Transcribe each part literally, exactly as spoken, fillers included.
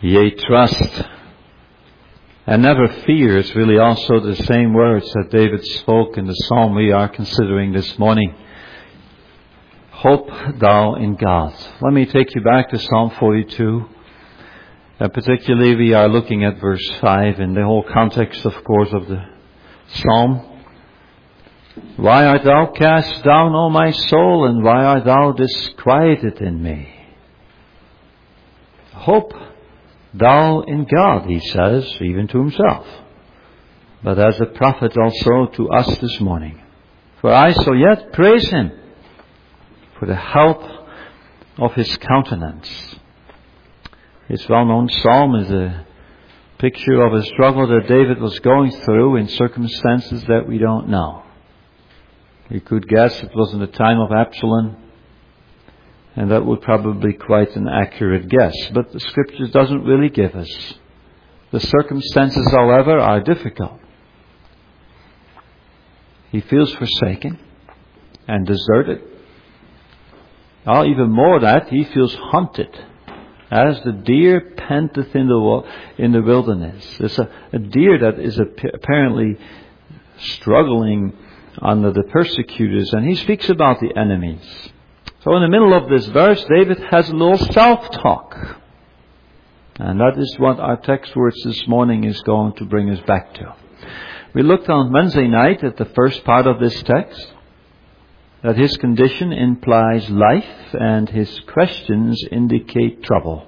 Yea, trust and never fear is really also the same words that David spoke in the psalm we are considering this morning. Hope thou in God. Let me take you back to Psalm forty-two. And particularly we are looking at verse five in the whole context, of course, of the psalm. Why art thou cast down, O my soul, and why art thou disquieted in me? Hope thou in God, he says, even to himself, but as a prophet also to us this morning. For I shall yet praise him for the help of his countenance. His well-known psalm is a picture of a struggle that David was going through in circumstances that we don't know. We could guess it was in the time of Absalom, and that would probably be quite an accurate guess. But the Scriptures doesn't really give us. The circumstances, however, are difficult. He feels forsaken and deserted. Oh, even more that, he feels hunted, as the deer panteth in the in the wilderness. There's a, a deer that is apparently struggling under the persecutors, and he speaks about the enemies. So in the middle of this verse, David has a little self-talk. And that is what our text words this morning is going to bring us back to. We looked on Wednesday night at the first part of this text, that his condition implies life and his questions indicate trouble.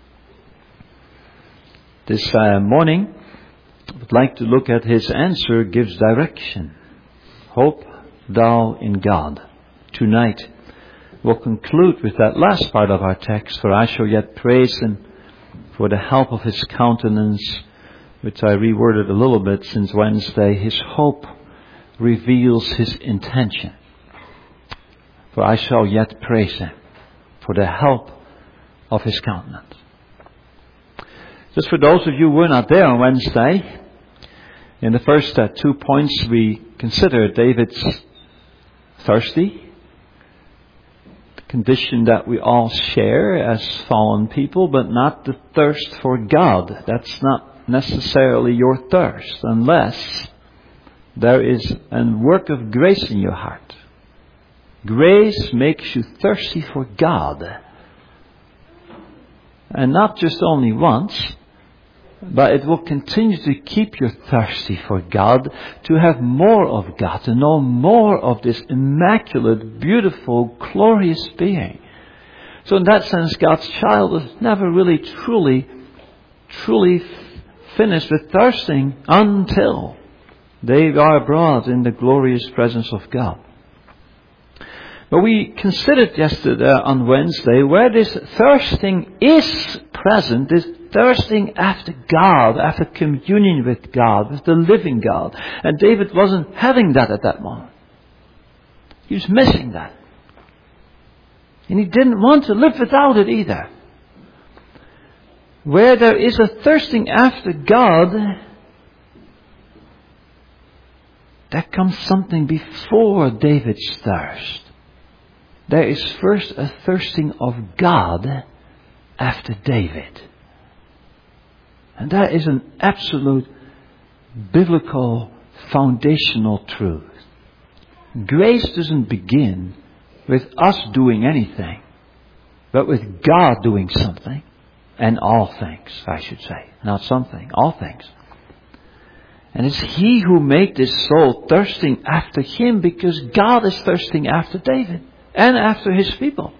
This uh, morning, I would like to look at his answer gives direction. Hope thou in God. Tonight, we'll conclude with that last part of our text, for I shall yet praise him for the help of his countenance, which I reworded a little bit since Wednesday. His hope reveals his intention. For I shall yet praise him for the help of his countenance. Just for those of you who were not there on Wednesday, in the first uh, two points we considered David's thirsty, the condition that we all share as fallen people, but not the thirst for God. That's not necessarily your thirst, unless there is a work of grace in your heart. Grace makes you thirsty for God. And not just only once, but it will continue to keep you thirsty for God, to have more of God, to know more of this immaculate, beautiful, glorious being. So in that sense, God's child is never really truly, truly finished with thirsting until they are brought in the glorious presence of God. But we considered yesterday uh, on Wednesday where this thirsting is present, this thirsting after God, after communion with God, with the living God. And David wasn't having that at that moment. He was missing that. And he didn't want to live without it either. Where there is a thirsting after God, there comes something before David's thirst. There is first a thirsting of God after David. And that is an absolute biblical foundational truth. Grace doesn't begin with us doing anything, but with God doing something. And all things, I should say. Not something, all things. And it's He who made this soul thirsting after Him, because God is thirsting after David. And after his people.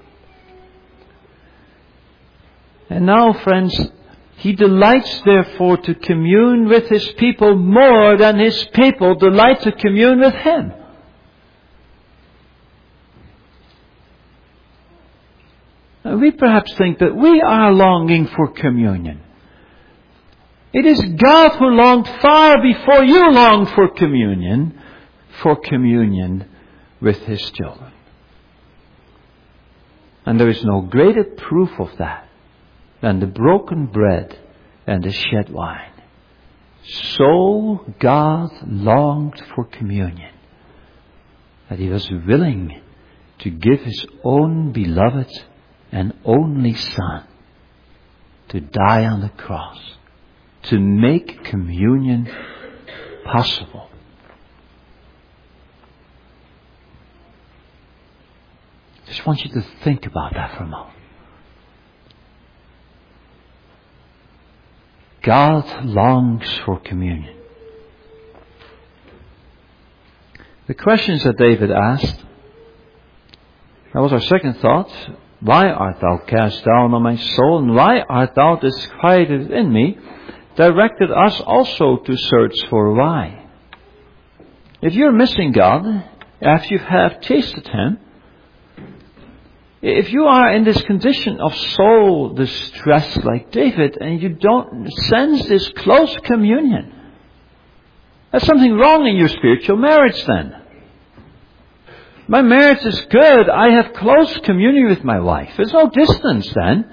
And now, friends, he delights therefore to commune with his people more than his people delight to commune with him. Now, we perhaps think that we are longing for communion. It is God who longed far before you longed for communion, for communion with his children. And there is no greater proof of that than the broken bread and the shed wine. So God longed for communion, that He was willing to give His own beloved and only Son to die on the cross, to make communion possible. I just want you to think about that for a moment. God longs for communion. The questions that David asked, that was our second thought. Why art thou cast down, O my soul, and why art thou disquieted in me? Directed us also to search for why. If you're missing God, after you have tasted Him, if you are in this condition of soul distress like David, and you don't sense this close communion, there's something wrong in your spiritual marriage then. My marriage is good. I have close communion with my wife. There's no distance then.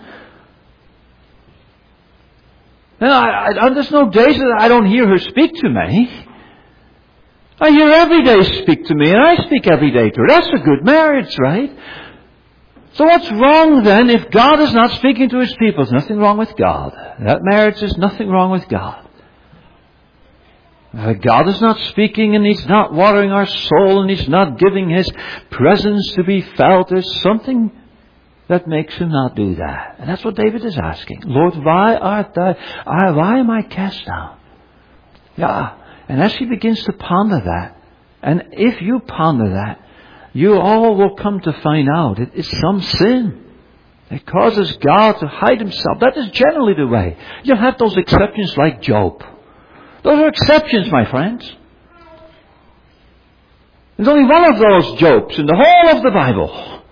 And I, I, there's no days that I don't hear her speak to me. I hear every day speak to me, and I speak every day to her. That's a good marriage, right? So what's wrong then if God is not speaking to His people? There's nothing wrong with God. That marriage is nothing wrong with God. If God is not speaking and He's not watering our soul and He's not giving His presence to be felt, there's something that makes Him not do that. And that's what David is asking. Lord, why art thou, why am I cast down? Yeah. And as he begins to ponder that, and if you ponder that, you all will come to find out it is some sin. It causes God to hide Himself. That is generally the way. You'll have those exceptions like Job. Those are exceptions, my friends. There's only one of those Jobs in the whole of the Bible.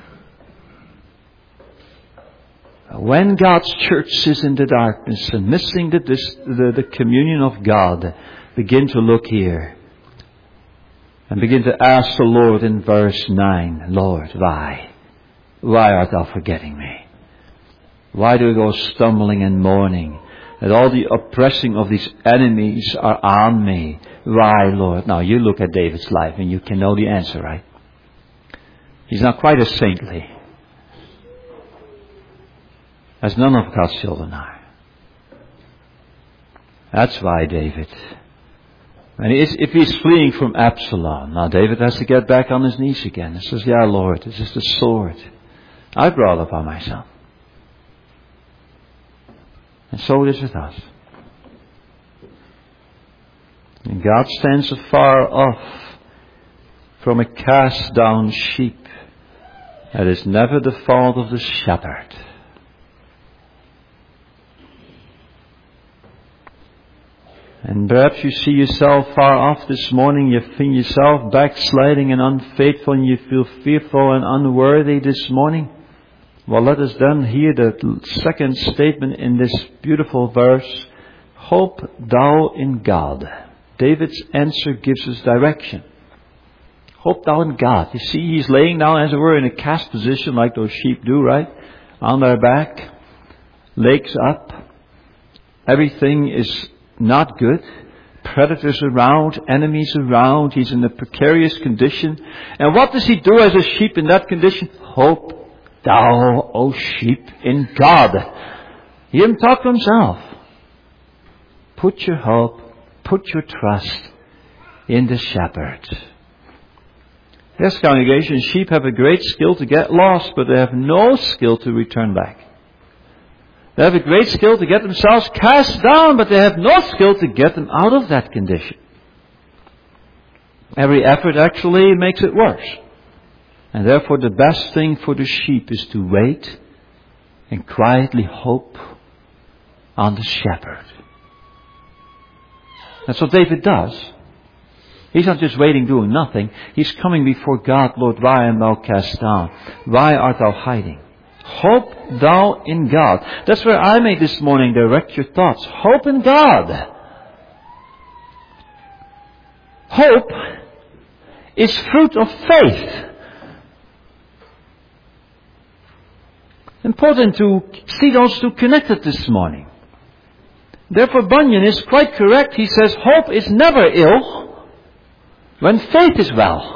When God's church is in the darkness and missing the, the, the communion of God, begin to look here. And begin to ask the Lord in verse nine, Lord, why? Why art thou forgetting me? Why do we go stumbling and mourning? That all the oppressing of these enemies are on me. Why, Lord? Now you look at David's life and you can know the answer, right? He's not quite as saintly as none of God's children are. That's why David, and if he's fleeing from Absalom, now David has to get back on his knees again and says, yeah, Lord, this is the sword I brought upon myself. And so it is with us. And God stands afar off from a cast down sheep. That is never the fault of the shepherd. And perhaps you see yourself far off this morning, you find yourself backsliding and unfaithful, and you feel fearful and unworthy this morning. Well, let us then hear the second statement in this beautiful verse. Hope thou in God. David's answer gives us direction. Hope thou in God. You see, he's laying down, as it were, in a cast position like those sheep do, right? On their back, legs up. Everything is not good. Predators around, enemies around. He's in a precarious condition. And what does he do as a sheep in that condition? Hope thou, O sheep, in God. Hear him talk to himself. Put your hope, put your trust in the shepherd. Yes, congregation, sheep have a great skill to get lost, but they have no skill to return back. They have a great skill to get themselves cast down, but they have no skill to get them out of that condition. Every effort actually makes it worse. And therefore the best thing for the sheep is to wait and quietly hope on the shepherd. That's what David does. He's not just waiting, doing nothing. He's coming before God. Lord, why art thou cast down? Why art thou hiding? Hope thou in God. That's where I may this morning direct your thoughts. Hope in God. Hope is fruit of faith. Important to see those two connected this morning. Therefore Bunyan is quite correct. He says hope is never ill when faith is well.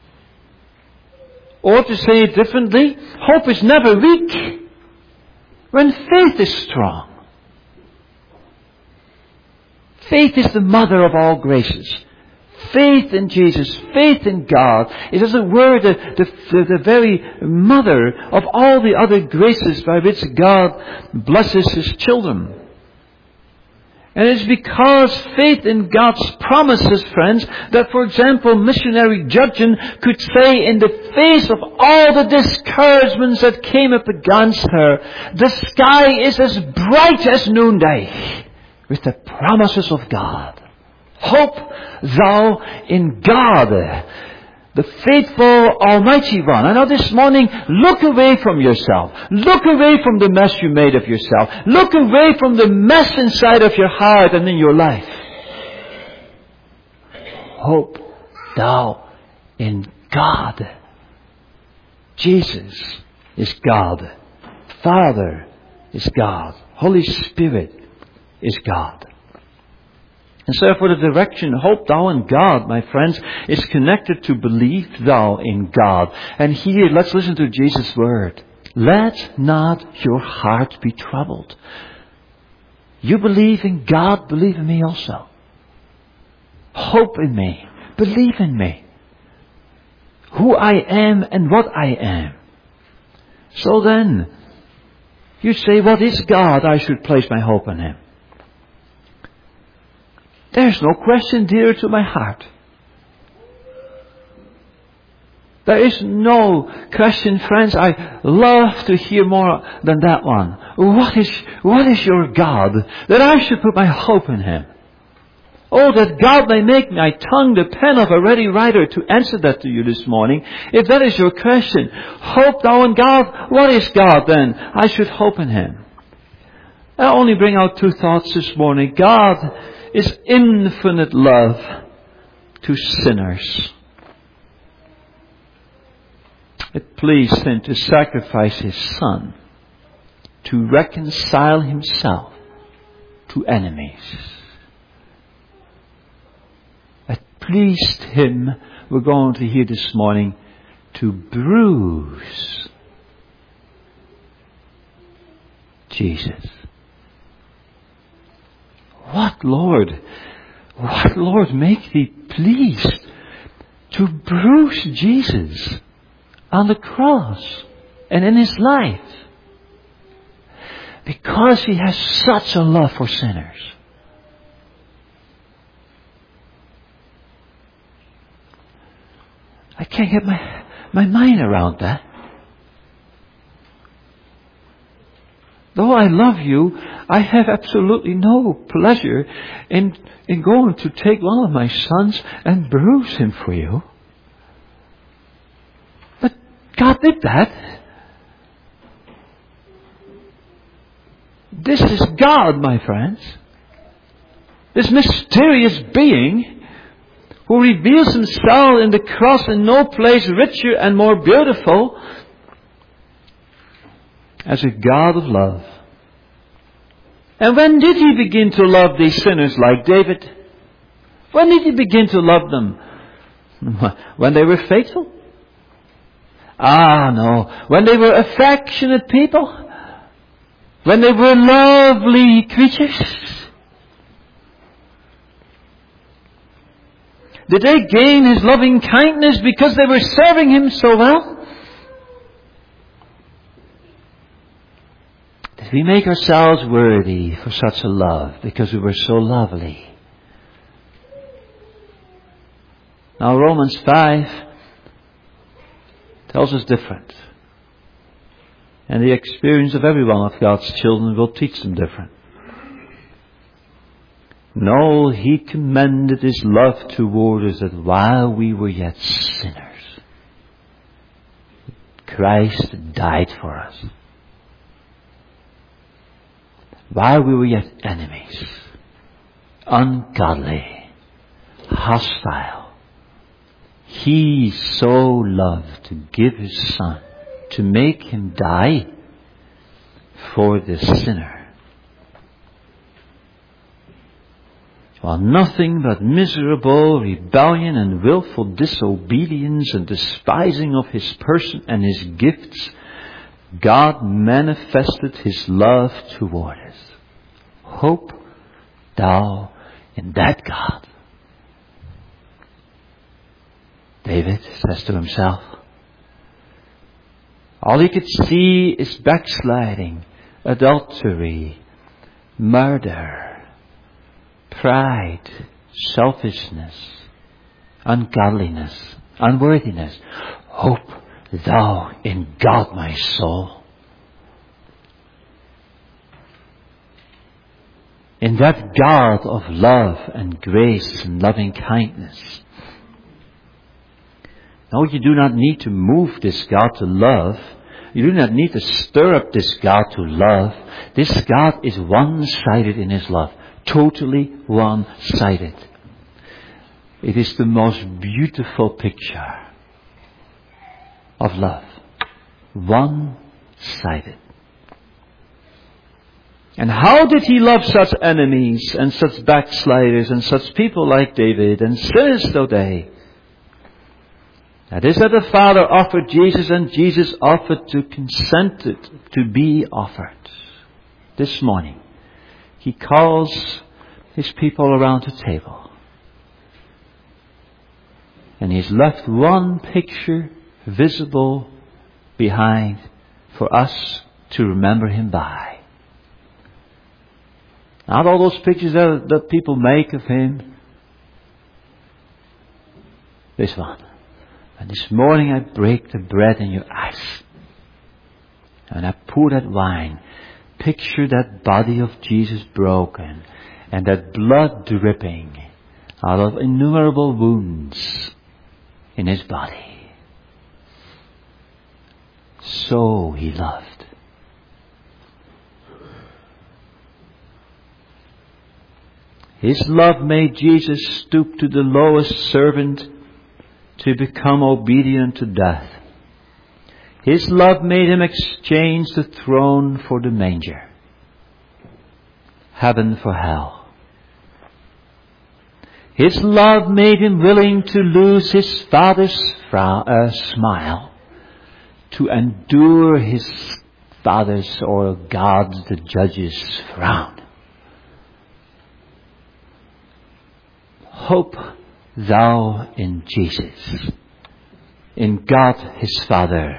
Or to say it differently, hope is never weak when faith is strong. Faith is the mother of all graces. Faith in Jesus, faith in God, is as it were the, the, the very mother of all the other graces by which God blesses His children. And it's because faith in God's promises, friends, that, for example, missionary Judson could say in the face of all the discouragements that came up against her, the sky is as bright as noonday with the promises of God. Hope thou in God, the faithful Almighty One. I know this morning, look away from yourself. Look away from the mess you made of yourself. Look away from the mess inside of your heart and in your life. Hope thou in God. Jesus is God. Father is God. Holy Spirit is God. And so therefore the direction, hope thou in God, my friends, is connected to believe thou in God. And here, let's listen to Jesus' word. Let not your heart be troubled. You believe in God, believe in me also. Hope in me. Believe in me. Who I am and what I am. So then, you say, what is God? I should place my hope in Him. There's no question dearer to my heart. There is no question, friends. I love to hear more than that one. What is, what is your God? That I should put my hope in Him. Oh, that God may make my tongue the pen of a ready writer to answer that to you this morning. If that is your question, hope thou in God. What is God then? I should hope in Him. I'll only bring out two thoughts this morning. God is infinite love to sinners. It pleased Him to sacrifice His Son to reconcile Himself to enemies. It pleased Him, we're going to hear this morning, to bruise Jesus. What, Lord? What, Lord, make Thee pleased to bruise Jesus on the cross and in His life? Because He has such a love for sinners. I can't get my, my mind around that. Though I love you, I have absolutely no pleasure in, in going to take one of my sons and bruise him for you. But God did that. This is God, my friends. This mysterious being who reveals Himself in the cross in no place richer and more beautiful as a God of love. And when did He begin to love these sinners like David? When did He begin to love them? When they were faithful? Ah, no. When they were affectionate people? When they were lovely creatures? Did they gain His loving kindness because they were serving Him so well? Did we make ourselves worthy for such a love because we were so lovely? Now Romans five tells us different. And the experience of every one of God's children will teach them different. No, He commended His love toward us that while we were yet sinners, Christ died for us. While we were yet enemies, ungodly, hostile, He so loved to give His Son to make Him die for the sinner. While nothing but miserable rebellion and willful disobedience and despising of His person and His gifts God manifested His love toward us. Hope thou in that God. David says to himself, all he could see is backsliding, adultery, murder, pride, selfishness, ungodliness, unworthiness. Hope thou in God, my soul. In that God of love and grace and loving kindness. No, you do not need to move this God to love. You do not need to stir up this God to love. This God is one-sided in His love. Totally one-sided. It is the most beautiful picture of love. One-sided. And how did He love such enemies and such backsliders and such people like David and sinners though they? That is that the Father offered Jesus and Jesus offered to consented to be offered. This morning, He calls His people around the table. And He's left one picture visible behind for us to remember Him by. Not all those pictures that, that people make of Him. This one. And this morning I break the bread in your eyes. And I pour that wine. Picture that body of Jesus broken. And that blood dripping out of innumerable wounds in His body. So He loved. His love made Jesus stoop to the lowest servant to become obedient to death. His love made Him exchange the throne for the manger. Heaven for hell. His love made Him willing to lose His Father's frown, uh, smile. To endure His Father's or God's, the judge's frown. Hope thou in Jesus, in God His Father.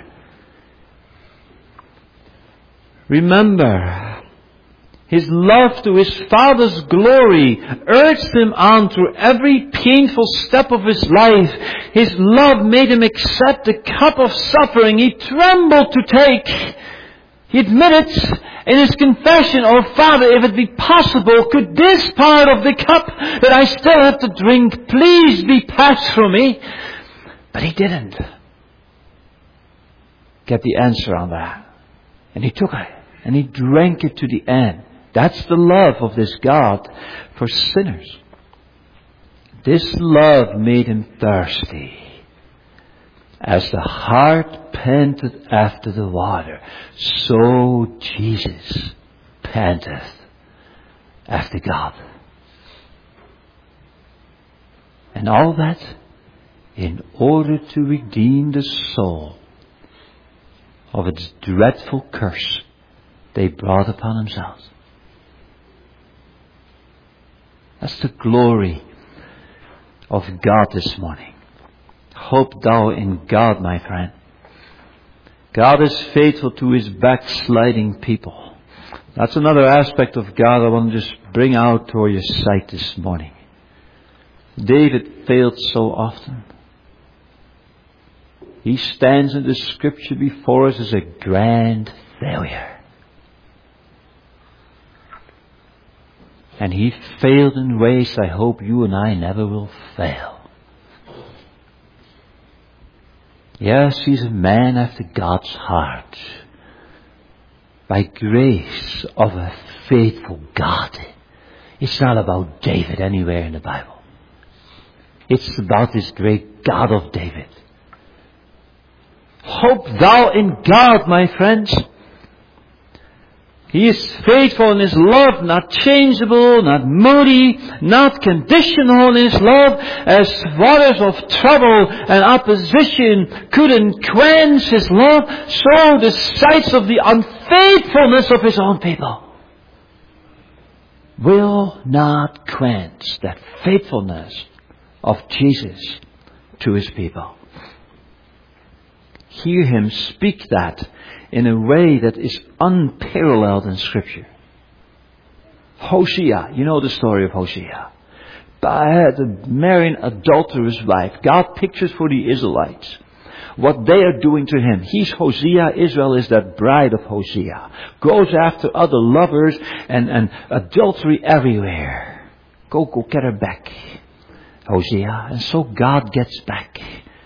Remember, His love to His Father's glory urged Him on through every painful step of His life. His love made Him accept the cup of suffering He trembled to take. He admitted in His confession, "Oh Father, if it be possible, could this part of the cup that I still have to drink please be passed from me?" But He didn't get the answer on that. And He took it and He drank it to the end. That's the love of this God for sinners. This love made Him thirsty. As the hart panteth after the water, so Jesus panteth after God. And all that in order to redeem the soul of its dreadful curse they brought upon themselves. That's the glory of God this morning. Hope thou in God, my friend. God is faithful to His backsliding people. That's another aspect of God I want to just bring out to your sight this morning. David failed so often. He stands in the Scripture before us as a grand failure. And he failed in ways I hope you and I never will fail. Yes, he's a man after God's heart. By grace of a faithful God. It's not about David anywhere in the Bible. It's about this great God of David. Hope thou in God, my friends. He is faithful in His love, not changeable, not moody, not conditional in His love, as waters of trouble and opposition couldn't quench His love, so the sights of the unfaithfulness of His own people will not quench that faithfulness of Jesus to His people. Hear Him speak that in a way that is unparalleled in Scripture. Hosea, you know the story of Hosea. The marrying adulterous wife. God pictures for the Israelites what they are doing to him. He's Hosea. Israel is that bride of Hosea. Goes after other lovers and, and adultery everywhere. Go, go get her back, Hosea. And so God gets back.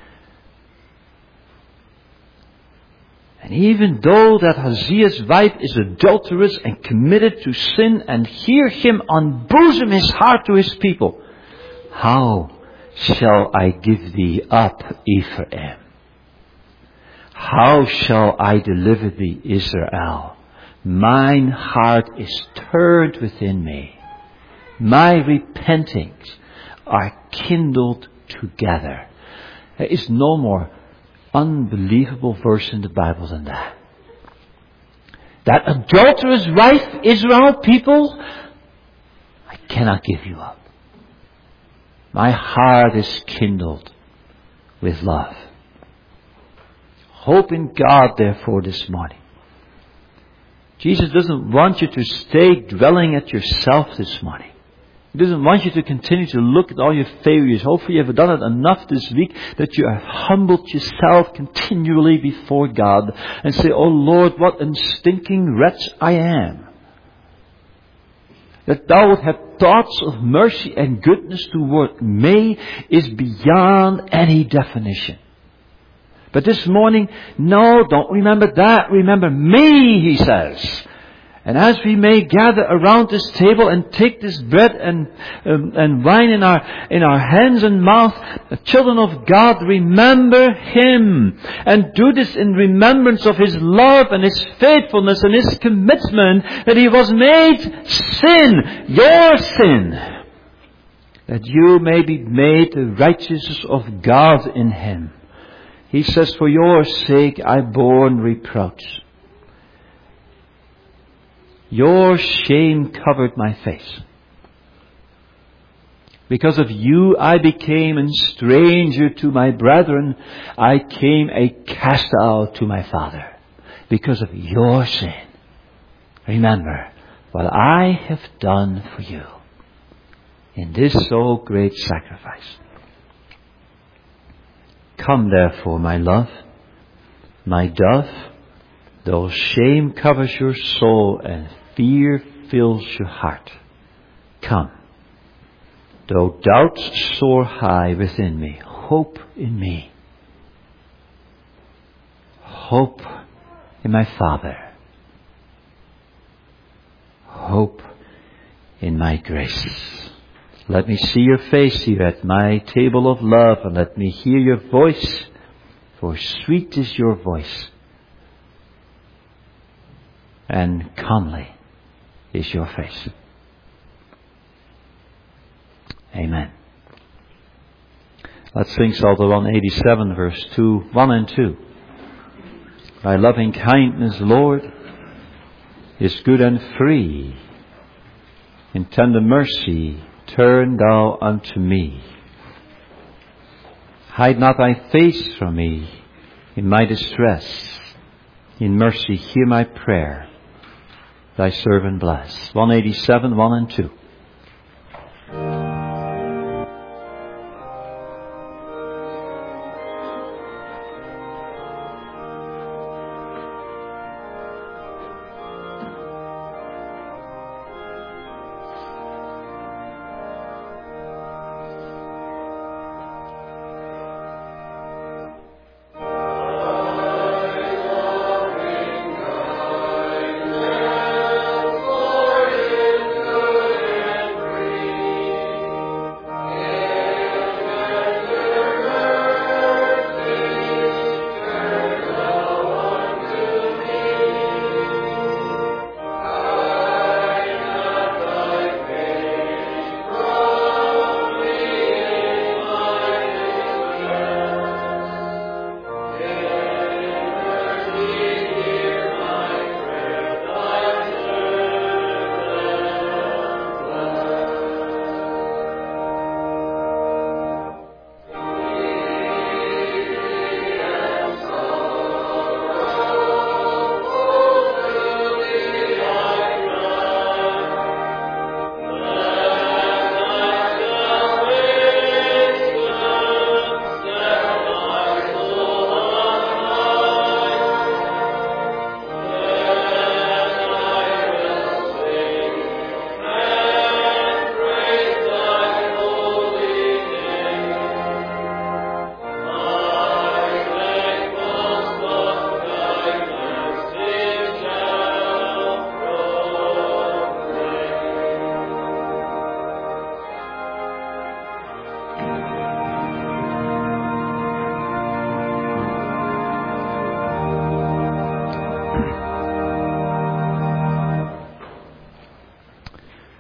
And even though that Hosea's wife is adulterous and committed to sin, and hear him unbosom his heart to his people, how shall I give thee up, Ephraim? How shall I deliver thee, Israel? Mine heart is turned within me. My repentings are kindled together. There is no more unbelievable verse in the Bible than that. That adulterous wife, Israel, people, I cannot give you up. My heart is kindled with love. Hope in God, therefore, this morning. Jesus doesn't want you to stay dwelling at yourself this morning. He doesn't want you to continue to look at all your failures. Hopefully you have done it enough this week that you have humbled yourself continually before God and say, "Oh Lord, what a stinking wretch I am. That thou would have thoughts of mercy and goodness toward me is beyond any definition." But this morning, no, don't remember that. Remember me, he says. And as we may gather around this table and take this bread and um, and wine in our in our hands and mouth, the children of God, remember Him. And do this in remembrance of His love and His faithfulness and His commitment that He was made sin, your sin, that you may be made the righteousness of God in Him. He says, "For your sake I bore reproach. Your shame covered my face. Because of you I became a stranger to my brethren. I came a cast out to my Father. Because of your sin. Remember what I have done for you in this so great sacrifice. Come therefore, my love, my dove, though shame covers your soul and fear fills your heart. Come, though doubts soar high within me, hope in me. Hope in my Father. Hope in my grace. Let me see your face here at my table of love, and let me hear your voice, for sweet is your voice, and comely is your face. Amen. Let's sing Psalm one eighty-seven, verse two, one and two. Thy loving kindness, Lord, is good and free. In tender mercy, turn thou unto me. Hide not thy face from me in my distress. In mercy, hear my prayer. Thy servant bless. one eighty-seven, one and two.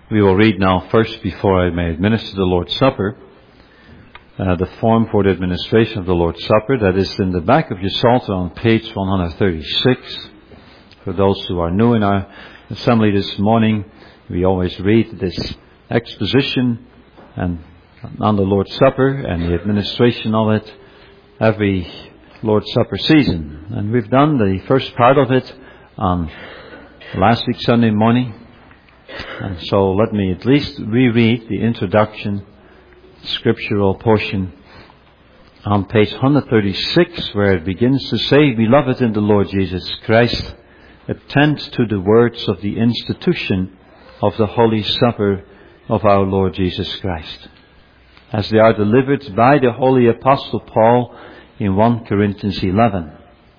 We will read now first, before I may administer the Lord's Supper, uh, the form for the administration of the Lord's Supper. That is in the back of your Psalter on page one thirty-six. For those who are new in our assembly this morning, we always read this exposition and on the Lord's Supper and the administration of it every Lord's Supper season. And we've done the first part of it on last week Sunday morning. And so let me at least reread the introduction, scriptural portion on page one thirty-six, where it begins to say, "Beloved in the Lord Jesus Christ, attend to the words of the institution of the Holy Supper of our Lord Jesus Christ, as they are delivered by the Holy Apostle Paul in First Corinthians eleven.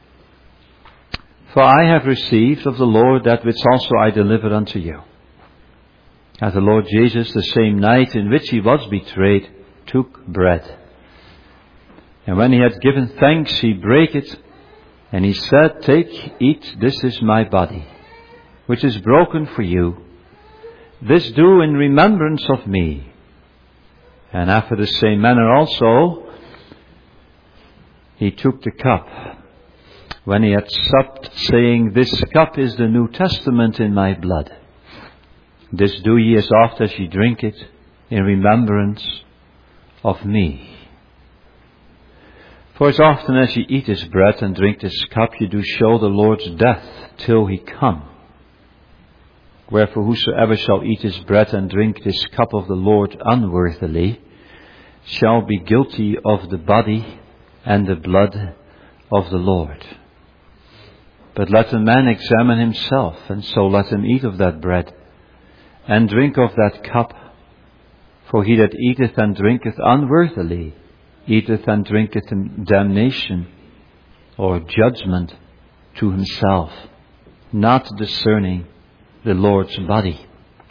For I have received of the Lord that which also I delivered unto you. As the Lord Jesus, the same night in which he was betrayed, took bread. And when he had given thanks, he brake it, and he said, Take, eat, this is my body, which is broken for you. This do in remembrance of me. And after the same manner also, he took the cup, when he had supped, saying, This cup is the New Testament in my blood. This do ye as oft as ye drink it, in remembrance of me. For as often as ye eat this bread and drink this cup, ye do show the Lord's death till he come. Wherefore whosoever shall eat this bread and drink this cup of the Lord unworthily, shall be guilty of the body and the blood of the Lord. But let a man examine himself, and so let him eat of that bread, and drink of that cup. For he that eateth and drinketh unworthily, eateth and drinketh in damnation, or judgment, to himself, not discerning the Lord's body."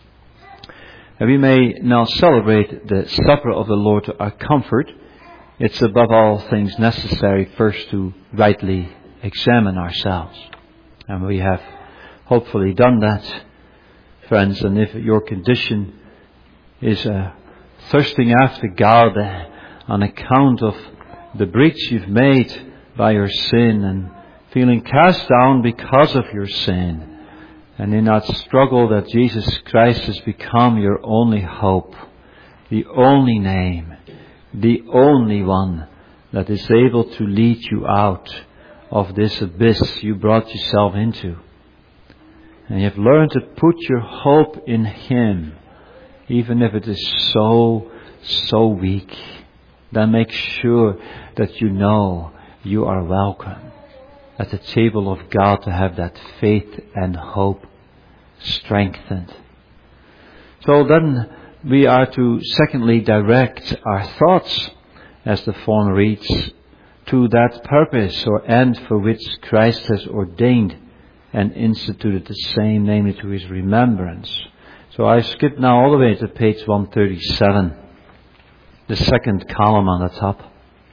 And we may now celebrate the supper of the Lord to our comfort. It's above all things necessary first to rightly examine ourselves. And we have hopefully done that, friends. And if your condition is uh, thirsting after God uh, on account of the breach you've made by your sin, and feeling cast down because of your sin, and in that struggle that Jesus Christ has become your only hope, the only name, the only one that is able to lead you out of this abyss you brought yourself into. And you have learned to put your hope in Him, even if it is so, so weak. Then make sure that you know you are welcome at the table of God to have that faith and hope strengthened. So then we are to secondly direct our thoughts, as the form reads, to that purpose or end for which Christ has ordained and instituted the same, namely to His remembrance. So I skip now all the way to page one thirty-seven, the second column on the top.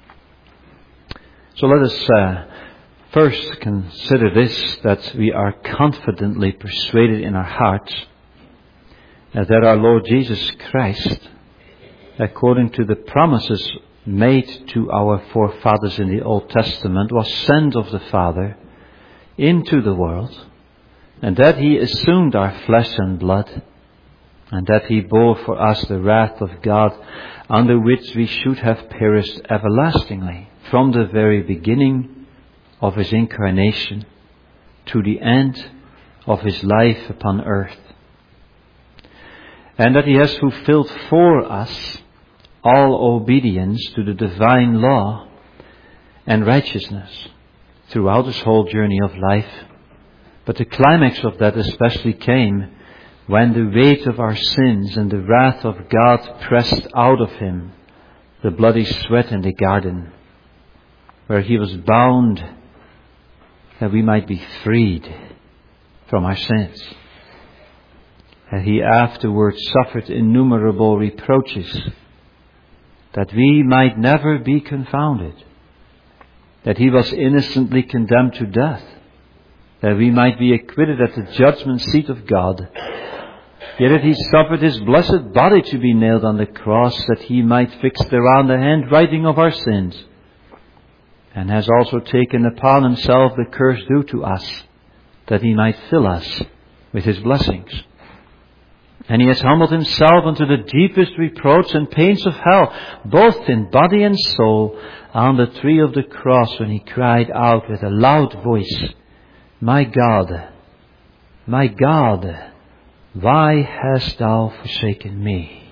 So let us uh, first consider this, that we are confidently persuaded in our hearts that our Lord Jesus Christ, according to the promises made to our forefathers in the Old Testament, was sent of the Father into the world, and that He assumed our flesh and blood, and that He bore for us the wrath of God, under which we should have perished everlastingly, from the very beginning of His incarnation to the end of His life upon earth. And that He has fulfilled for us all obedience to the divine law and righteousness throughout His whole journey of life. But the climax of that especially came when the weight of our sins and the wrath of God pressed out of Him the bloody sweat in the garden, where He was bound that we might be freed from our sins. And He afterwards suffered innumerable reproaches, that we might never be confounded, that He was innocently condemned to death, that we might be acquitted at the judgment seat of God, Yet that he suffered his blessed body to be nailed on the cross, that he might fix thereon the handwriting of our sins, and has also taken upon himself the curse due to us, that he might fill us with his blessings. And he has humbled himself unto the deepest reproach and pains of hell, both in body and soul, on the tree of the cross, when he cried out with a loud voice, My God, my God, why hast thou forsaken me?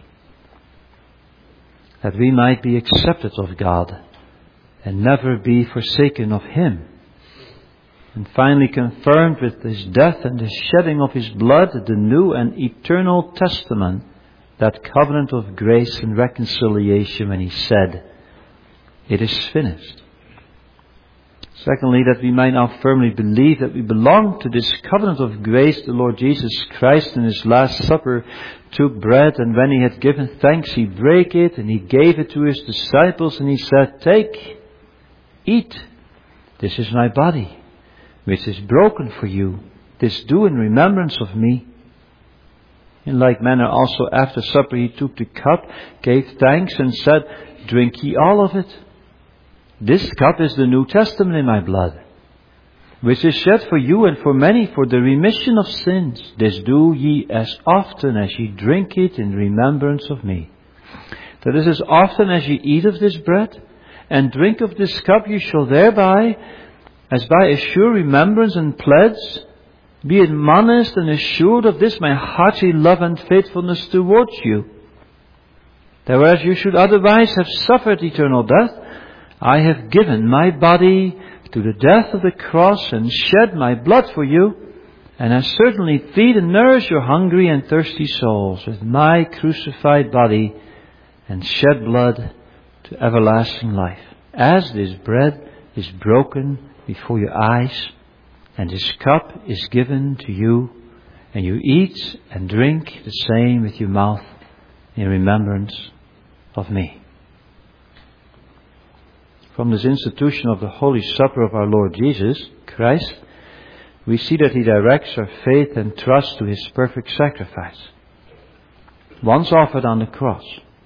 That we might be accepted of God and never be forsaken of him. And finally confirmed with his death and the shedding of his blood, the new and eternal testament, that covenant of grace and reconciliation, when he said, It is finished. Secondly, that we might now firmly believe that we belong to this covenant of grace. The Lord Jesus Christ in his Last Supper took bread, and when he had given thanks, he brake it, and he gave it to his disciples, and he said, Take, eat, this is my body, which is broken for you. This do in remembrance of me. In like manner also after supper he took the cup, gave thanks, and said, Drink ye all of it. This cup is the New Testament in my blood, which is shed for you and for many for the remission of sins. This do ye as often as ye drink it in remembrance of me. That is, as often as ye eat of this bread and drink of this cup, you shall thereby, as by a sure remembrance and pledge, be admonished and assured of this my hearty love and faithfulness towards you. That whereas you should otherwise have suffered eternal death, I have given my body to the death of the cross and shed my blood for you, and I certainly feed and nourish your hungry and thirsty souls with my crucified body and shed blood to everlasting life. As this bread is broken before your eyes, and this cup is given to you, and you eat and drink the same with your mouth in remembrance of me. From this institution of the Holy Supper of our Lord Jesus Christ, we see that he directs our faith and trust to his perfect sacrifice, once offered on the cross,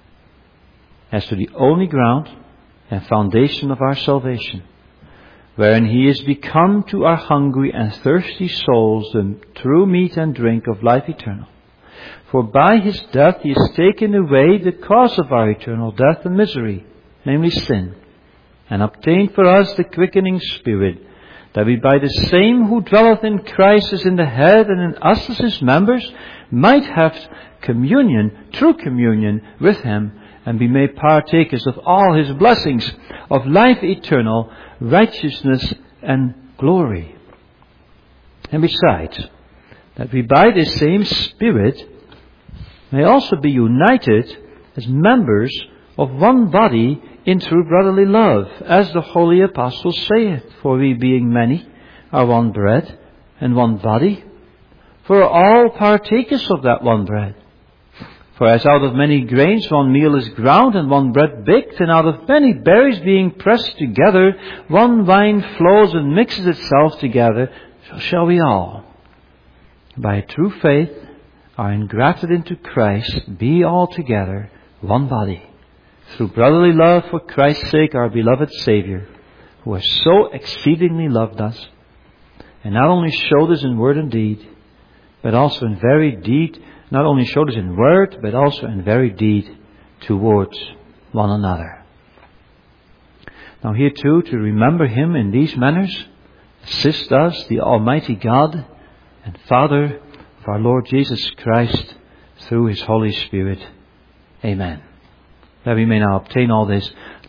as to the only ground and foundation of our salvation, wherein he is become to our hungry and thirsty souls the true meat and drink of life eternal. For by his death he has taken away the cause of our eternal death and misery, namely sin, and obtained for us the quickening Spirit, that we by the same who dwelleth in Christ as in the head, and in us as his members, might have communion, true communion with him, and be made partakers of all his blessings of life eternal, righteousness and glory. And besides, that we by the same Spirit may also be united as members of one body in true brotherly love, as the holy apostles saith, For we being many are one bread and one body, for all partakers of that one bread. For as out of many grains one meal is ground, and one bread baked, and out of many berries being pressed together, one wine flows and mixes itself together, so shall we all, by true faith, are engrafted into Christ, be altogether one body, through brotherly love for Christ's sake, our beloved Savior, who has so exceedingly loved us, and not only showed us in word and deed, but also in very deed, not only showed us in word, but also in very deed towards one another. Now here too, to remember him in these manners, assist us the Almighty God and Father of our Lord Jesus Christ, through his Holy Spirit. Amen. That we may now obtain all this